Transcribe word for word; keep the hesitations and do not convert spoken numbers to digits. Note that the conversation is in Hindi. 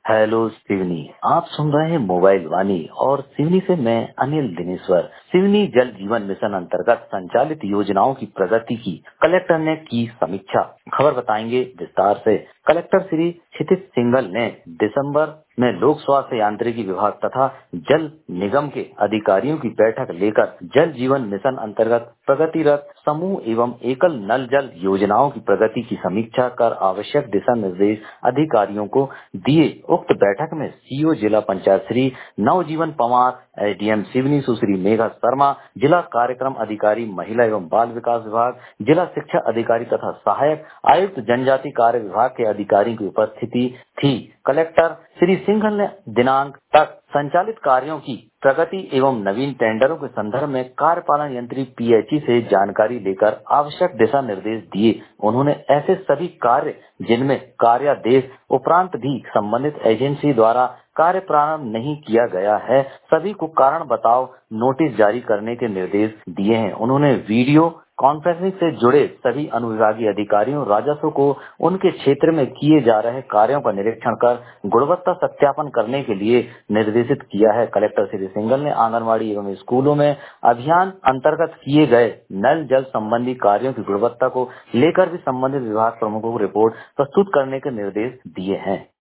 हेलो सिवनी। आप सुन रहे हैं मोबाइल वाणी और सिवनी से मैं अनिल दिनेश्वर। सिवनी जल जीवन मिशन अंतर्गत संचालित योजनाओं की प्रगति की कलेक्टर ने की समीक्षा। खबर बताएंगे विस्तार से। कलेक्टर श्री क्षितिज सिंघल ने दिसंबर में लोक स्वास्थ्य यांत्रिकी विभाग तथा जल निगम के अधिकारियों की बैठक लेकर जल जीवन मिशन अंतर्गत प्रगतिरत समूह एवं एकल नल जल योजनाओं की प्रगति की समीक्षा कर आवश्यक दिशा निर्देश अधिकारियों को दिए। उक्त बैठक में सीईओ जिला पंचायत श्री नवजीवन पवार, एसडीएम सिवनी सुश्री मेघा शर्मा, जिला कार्यक्रम अधिकारी महिला एवं बाल विकास विभाग, जिला शिक्षा अधिकारी तथा सहायक आयुक्त जनजाति कार्य विभाग के अधिकारियों की उपस्थिति थी। कलेक्टर श्री सिंघल ने दिनांक तक संचालित कार्यों की प्रगति एवं नवीन टेंडरों के संदर्भ में कार्यपालन यंत्री पीएचई से जानकारी लेकर आवश्यक दिशा निर्देश दिए। उन्होंने ऐसे सभी कार्य जिनमें कार्यादेश उपरांत भी संबंधित एजेंसी द्वारा कार्य प्रारंभ नहीं किया गया है, सभी को कारण बताओ नोटिस जारी करने के निर्देश दिए हैं। उन्होंने वीडियो कॉन्फ्रेंसिंग से जुड़े सभी अनुविभागीय अधिकारियों राजस्व को उनके क्षेत्र में किए जा रहे कार्यों का निरीक्षण कर गुणवत्ता सत्यापन करने के लिए निर्देशित किया है। कलेक्टर श्री सिंघल ने आंगनबाड़ी एवं स्कूलों में अभियान अंतर्गत किए गए नल जल संबंधी कार्यों की गुणवत्ता को लेकर भी संबंधित विभाग प्रमुखों को रिपोर्ट प्रस्तुत करने के निर्देश दिए हैं।